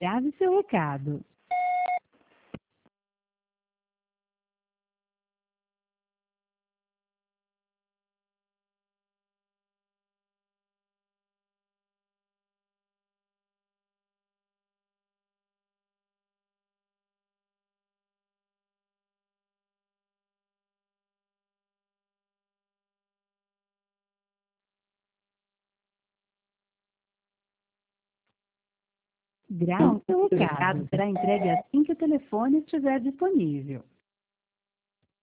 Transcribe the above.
Grave seu recado. Grave seu recado. Será entregue assim que o telefone estiver disponível.